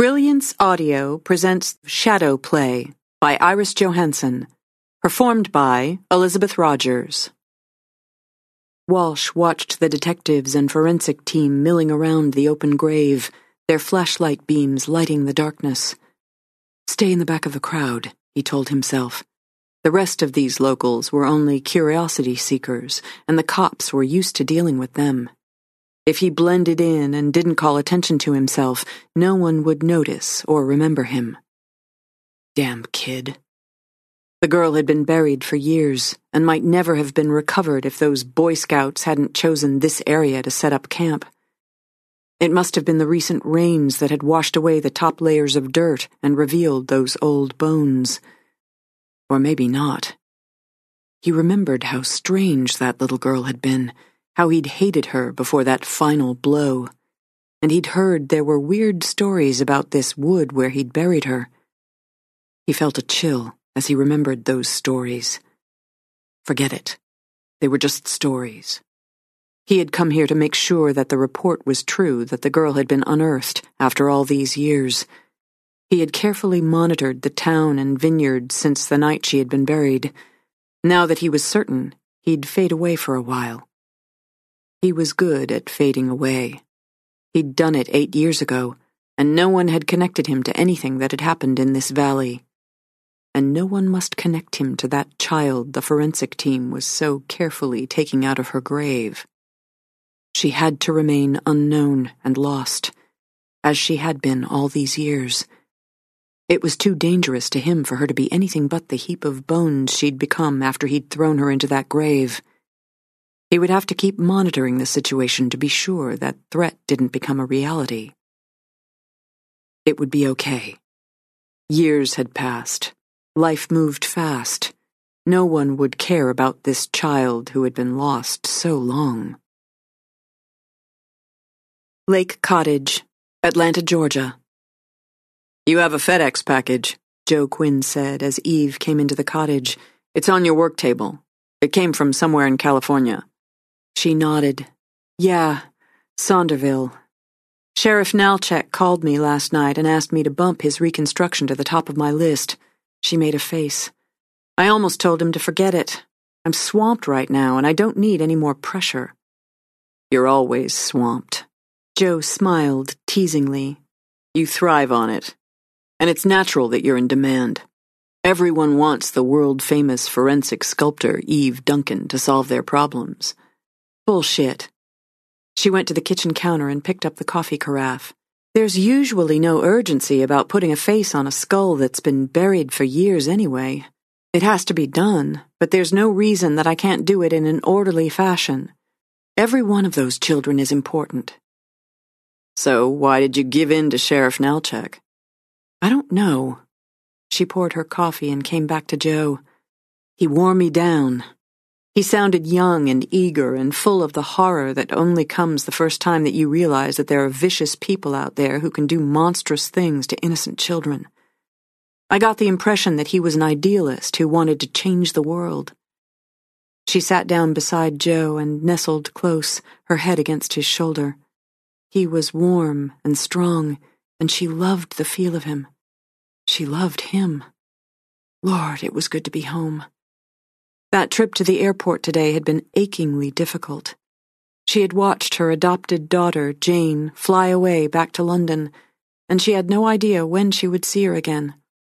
Brilliance Audio presents Shadow Play by Iris Johansson, performed by Elizabeth Rogers. Walsh watched the detectives and forensic team milling around the open grave, their flashlight beams lighting the darkness. Stay in the back of the crowd, he told himself. The rest of these locals were only curiosity seekers, and the cops were used to dealing with them. If he blended in and didn't call attention to himself, no one would notice or remember him. Damn kid. The girl had been buried for years and might never have been recovered if those Boy Scouts hadn't chosen this area to set up camp. It must have been the recent rains that had washed away the top layers of dirt and revealed those old bones. Or maybe not. He remembered how strange that little girl had been, how he'd hated her before that final blow, and he'd heard there were weird stories about this wood where he'd buried her. He felt a chill as he remembered those stories. Forget it. They were just stories. He had come here to make sure that the report was true, that the girl had been unearthed after all these years. He had carefully monitored the town and vineyard since the night she had been buried. Now that he was certain, he'd fade away for a while. He was good at fading away. He'd done it 8 years ago, and no one had connected him to anything that had happened in this valley. And no one must connect him to that child the forensic team was so carefully taking out of her grave. She had to remain unknown and lost, as she had been all these years. It was too dangerous to him for her to be anything but the heap of bones she'd become after he'd thrown her into that grave. He would have to keep monitoring the situation to be sure that threat didn't become a reality. It would be okay. Years had passed. Life moved fast. No one would care about this child who had been lost so long. Lake Cottage, Atlanta, Georgia. "You have a FedEx package," Joe Quinn said as Eve came into the cottage. "It's on your work table. It came from somewhere in California." She nodded. "Yeah, Saunderville. Sheriff Nalchek called me last night and asked me to bump his reconstruction to the top of my list." She made a face. "I almost told him to forget it. I'm swamped right now, and I don't need any more pressure." "You're always swamped." Joe smiled teasingly. "You thrive on it. And it's natural that you're in demand. Everyone wants the world-famous forensic sculptor Eve Duncan to solve their problems." Bullshit. She went to the kitchen counter and picked up the coffee carafe. "There's usually no urgency about putting a face on a skull that's been buried for years anyway. It has to be done, but there's no reason that I can't do it in an orderly fashion. Every one of those children is important." "So why did you give in to Sheriff Nalchek?" "I don't know." She poured her coffee and came back to Joe. "He wore me down. He sounded young and eager and full of the horror that only comes the first time that you realize that there are vicious people out there who can do monstrous things to innocent children. I got the impression that he was an idealist who wanted to change the world." She sat down beside Joe and nestled close, her head against his shoulder. He was warm and strong, and she loved the feel of him. She loved him. Lord, it was good to be home. That trip to the airport today had been achingly difficult. She had watched her adopted daughter, Jane, fly away back to London, and she had no idea when she would see her again.